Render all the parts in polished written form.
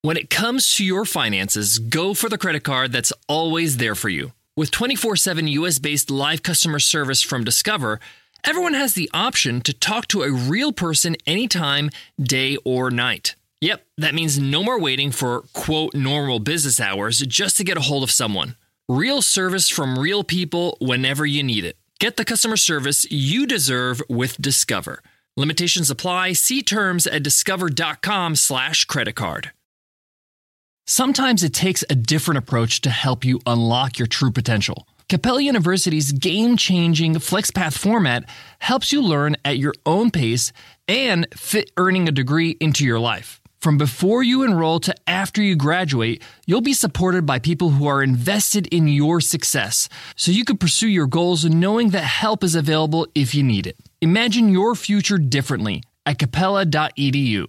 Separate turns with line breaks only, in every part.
When it comes to your finances, go for the credit card that's always there for you. With 24/7 US-based live customer service from Discover, everyone has the option to talk to a real person anytime, day or night. Yep, that means no more waiting for, quote, normal business hours just to get a hold of someone. Real service from real people whenever you need it. Get the customer service you deserve with Discover. Limitations apply. See terms at discover.com/creditcard. Sometimes it takes a different approach to help you unlock your true potential. Capella University's game-changing FlexPath format helps you learn at your own pace and fit earning a degree into your life. From before you enroll to after you graduate, you'll be supported by people who are invested in your success, so you can pursue your goals knowing that help is available if you need it. Imagine your future differently at capella.edu.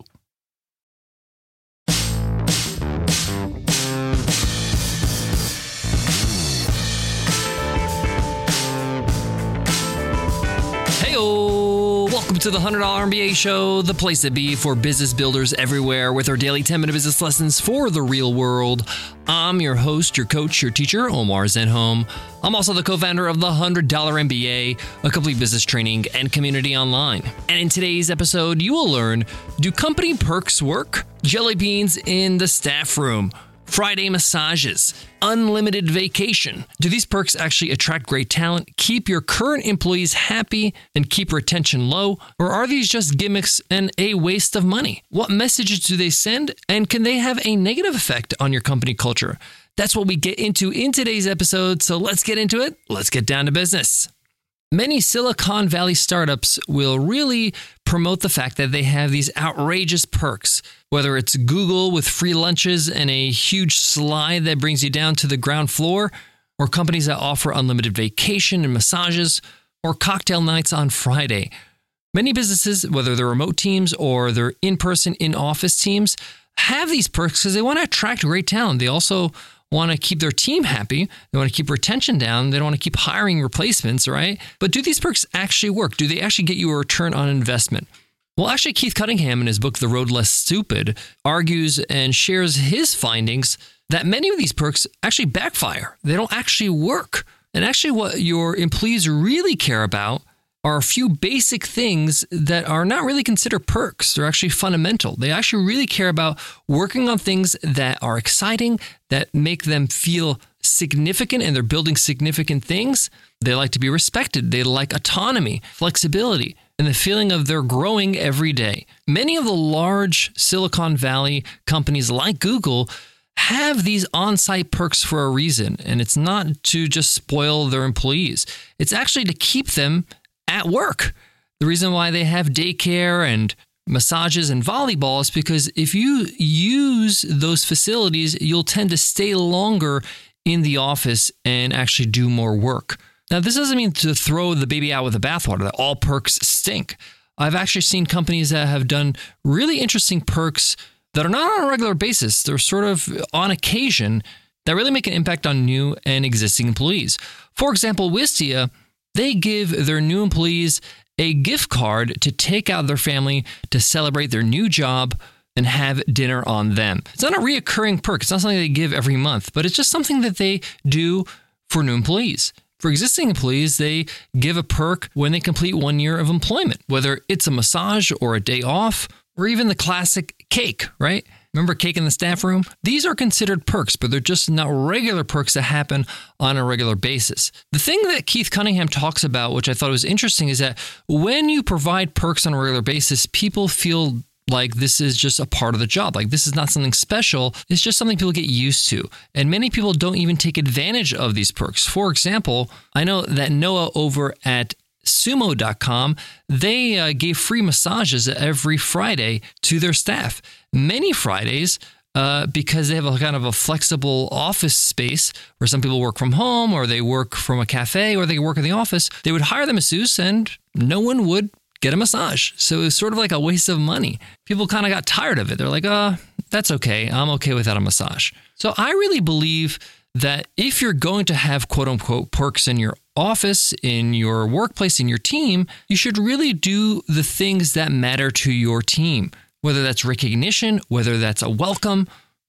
Welcome to the $100 MBA Show, the place to be for business builders everywhere with our daily 10-minute business lessons for the real world. I'm your host, your coach, your teacher, Omar Zenhom. I'm also the co-founder of the $100 MBA, a complete business training and community online. And in today's episode, you will learn, do company perks work? Jelly beans in the staff room. Friday massages, unlimited vacation. Do these perks actually attract great talent, keep your current employees happy, and keep retention low? Or are these just gimmicks and a waste of money? What messages do they send, and can they have a negative effect on your company culture? That's what we get into in today's episode, so let's get into it. Let's get down to business. Many Silicon Valley startups will really promote the fact that they have these outrageous perks, whether it's Google with free lunches and a huge slide that brings you down to the ground floor, or companies that offer unlimited vacation and massages, or cocktail nights on Friday. Many businesses, whether they're remote teams or they're in-person, in-office teams, have these perks because they want to attract great talent. They also want to keep their team happy. They want to keep retention down. They don't want to keep hiring replacements, right? But do these perks actually work? Do they actually get you a return on investment? Well, actually, Keith Cunningham, in his book, The Road Less Stupid, argues and shares his findings that many of these perks actually backfire. They don't actually work. And actually, what your employees really care about are a few basic things that are not really considered perks. They're actually fundamental. They actually really care about working on things that are exciting, that make them feel significant, and they're building significant things. They like to be respected. They like autonomy, flexibility, and the feeling of they're growing every day. Many of the large Silicon Valley companies like Google have these on-site perks for a reason, and it's not to just spoil their employees. It's actually to keep them at work. The reason why they have daycare and massages and volleyball is because if you use those facilities, you'll tend to stay longer in the office and actually do more work. Now, this doesn't mean to throw the baby out with the bathwater, that all perks stink. I've actually seen companies that have done really interesting perks that are not on a regular basis. They're sort of on occasion that really make an impact on new and existing employees. For example, Wistia, they give their new employees a gift card to take out their family to celebrate their new job and have dinner on them. It's not a reoccurring perk. It's not something they give every month, but it's just something that they do for new employees. For existing employees, they give a perk when they complete 1 year of employment, whether it's a massage or a day off, or even the classic cake, right? Remember cake in the staff room? These are considered perks, but they're just not regular perks that happen on a regular basis. The thing that Keith Cunningham talks about, which I thought was interesting, is that when you provide perks on a regular basis, people feel like this is just a part of the job. Like this is not something special. It's just something people get used to. And many people don't even take advantage of these perks. For example, I know that Noah over at Sumo.com, they gave free massages every Friday to their staff. Many Fridays, because they have a kind of a flexible office space where some people work from home or they work from a cafe or they work in the office, they would hire the masseuse and no one would get a massage. So it was sort of like a waste of money. People kind of got tired of it. They're like, that's okay. I'm okay without a massage. So I really believe that if you're going to have quote unquote perks in your office, in your workplace, in your team, you should really do the things that matter to your team, whether that's recognition, whether that's a welcome,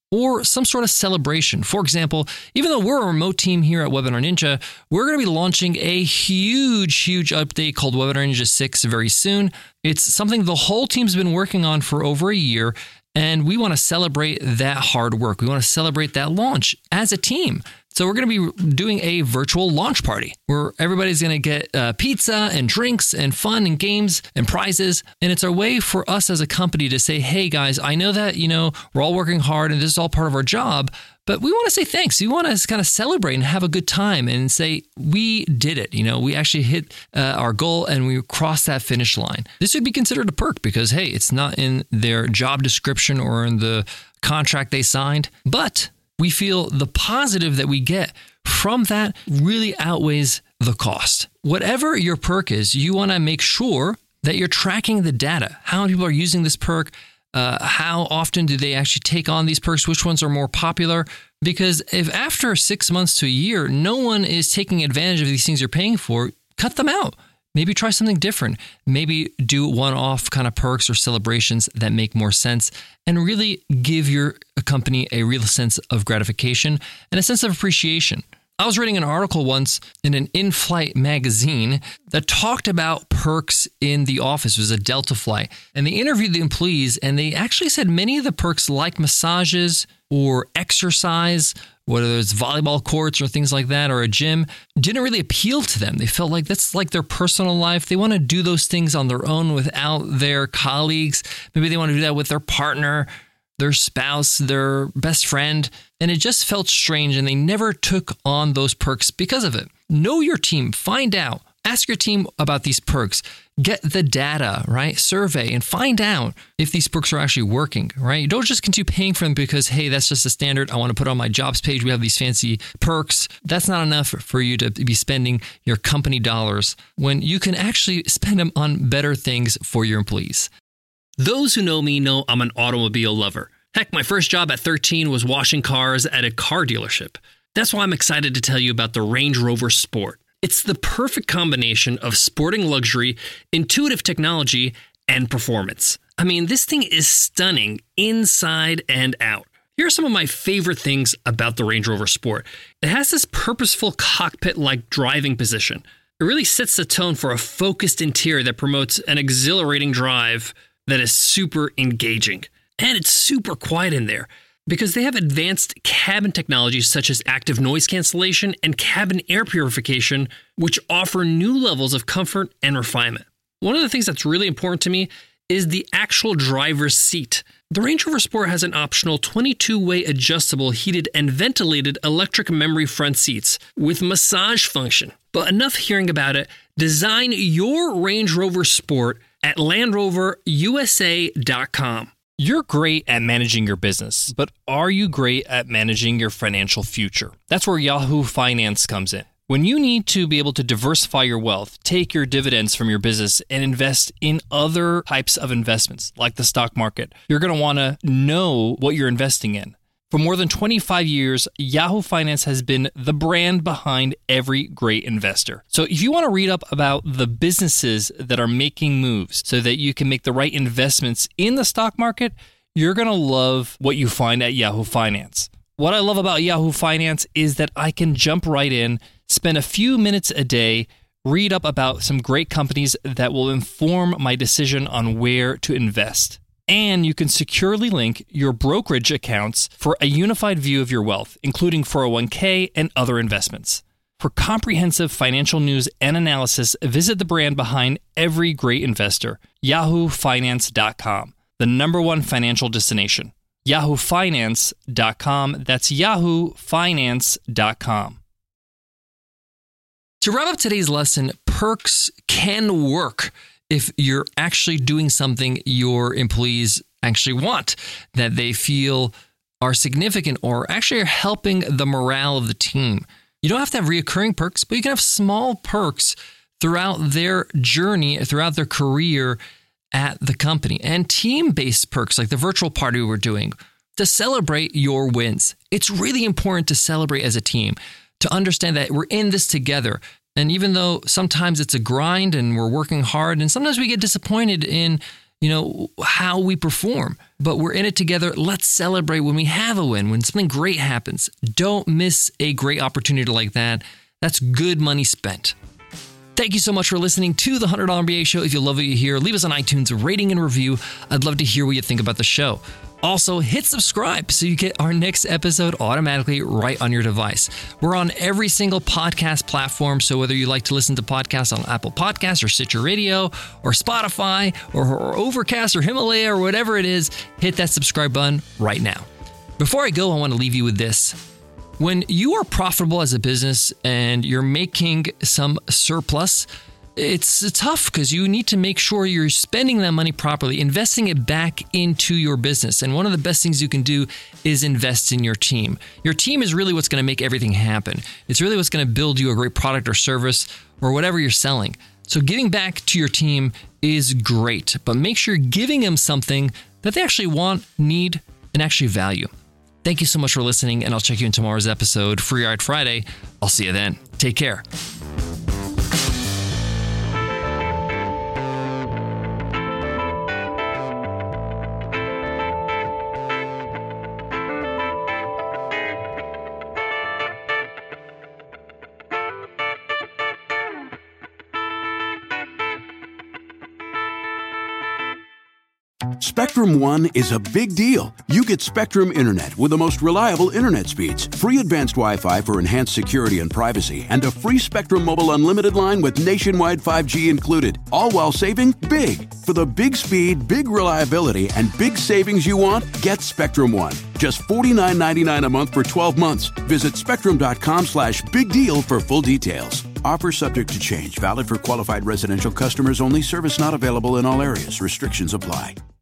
or some sort of celebration. For example, even though we're a remote team here at Webinar Ninja, we're going to be launching a huge update called Webinar Ninja 6 very soon. It's something the whole team's been working on for over a year, and we want to celebrate that hard work. We want to celebrate that launch as a team. So we're going to be doing a virtual launch party where everybody's going to get pizza and drinks and fun and games and prizes. And it's a way for us as a company to say, hey guys, I know that, we're all working hard and this is all part of our job, but we want to say thanks. We want to kind of celebrate and have a good time and say, we did it. We actually hit our goal and we crossed that finish line. This would be considered a perk because, hey, it's not in their job description or in the contract they signed, but we feel the positive that we get from that really outweighs the cost. Whatever your perk is, you want to make sure that you're tracking the data. How many people are using this perk? How often do they actually take on these perks? Which ones are more popular? Because if after 6 months to a year, no one is taking advantage of these things you're paying for, cut them out. Maybe try something different. Maybe do one-off kind of perks or celebrations that make more sense and really give your company a real sense of gratification and a sense of appreciation. I was reading an article once in an in-flight magazine that talked about perks in the office. It was a Delta flight. And they interviewed the employees, and they actually said many of the perks like massages or exercise, whether it's volleyball courts or things like that, or a gym, didn't really appeal to them. They felt like that's like their personal life. They want to do those things on their own without their colleagues. Maybe they want to do that with their partner, their spouse, their best friend. And it just felt strange, and they never took on those perks because of it. Know your team. Find out. Ask your team about these perks. Get the data, right? Survey and find out if these perks are actually working, right? You don't just continue paying for them because, hey, that's just a standard. I want to put on my jobs page. We have these fancy perks. That's not enough for you to be spending your company dollars when you can actually spend them on better things for your employees.
Those who know me know I'm an automobile lover. Heck, my first job at 13 was washing cars at a car dealership. That's why I'm excited to tell you about the Range Rover Sport. It's the perfect combination of sporting luxury, intuitive technology, and performance. I mean, this thing is stunning inside and out. Here are some of my favorite things about the Range Rover Sport. It has this purposeful cockpit-like driving position. It really sets the tone for a focused interior that promotes an exhilarating drive that is super engaging. And it's super quiet in there because they have advanced cabin technologies such as active noise cancellation and cabin air purification, which offer new levels of comfort and refinement. One of the things that's really important to me is the actual driver's seat. The Range Rover Sport has an optional 22-way adjustable heated and ventilated electric memory front seats with massage function. But enough hearing about it. Design your Range Rover Sport at LandRoverUSA.com.
You're great at managing your business, but are you great at managing your financial future? That's where Yahoo Finance comes in. When you need to be able to diversify your wealth, take your dividends from your business, and invest in other types of investments, like the stock market, you're going to want to know what you're investing in. For more than 25 years, Yahoo Finance has been the brand behind every great investor. So if you want to read up about the businesses that are making moves so that you can make the right investments in the stock market, you're going to love what you find at Yahoo Finance. What I love about Yahoo Finance is that I can jump right in, spend a few minutes a day, read up about some great companies that will inform my decision on where to invest. And you can securely link your brokerage accounts for a unified view of your wealth, including 401k and other investments. For comprehensive financial news and analysis, visit the brand behind every great investor, yahoofinance.com, the #1 financial destination. yahoofinance.com. That's yahoofinance.com.
To wrap up today's lesson, perks can work if you're actually doing something your employees actually want, that they feel are significant or actually are helping the morale of the team. You don't have to have reoccurring perks, but you can have small perks throughout their journey, throughout their career at the company. And team-based perks like the virtual party we're doing to celebrate your wins. It's really important to celebrate as a team, to understand that we're in this together. And even though sometimes it's a grind and we're working hard and sometimes we get disappointed in, how we perform. But we're in it together. Let's celebrate when we have a win, when something great happens. Don't miss a great opportunity like that. That's good money spent. Thank you so much for listening to the $100 MBA Show. If you love what you hear, leave us an iTunes rating and review. I'd love to hear what you think about the show. Also, hit subscribe so you get our next episode automatically right on your device. We're on every single podcast platform, so whether you like to listen to podcasts on Apple Podcasts or Stitcher Radio or Spotify or Overcast or Himalaya or whatever it is, hit that subscribe button right now. Before I go, I want to leave you with this. When you are profitable as a business and you're making some surplus, it's tough because you need to make sure you're spending that money properly, investing it back into your business. And one of the best things you can do is invest in your team. Your team is really what's going to make everything happen. It's really what's going to build you a great product or service or whatever you're selling. So giving back to your team is great, but make sure you're giving them something that they actually want, need, and actually value. Thank you so much for listening, and I'll check you in tomorrow's episode, Free Ride Friday. I'll see you then. Take care.
Spectrum One is a big deal. You get Spectrum Internet with the most reliable internet speeds, free advanced Wi-Fi for enhanced security and privacy, and a free Spectrum Mobile Unlimited line with nationwide 5G included, all while saving big. For the big speed, big reliability, and big savings you want, get Spectrum One. Just $49.99 a month for 12 months. Visit spectrum.com/big deal for full details. Offer subject to change. Valid for qualified residential customers only. Service not available in all areas. Restrictions apply.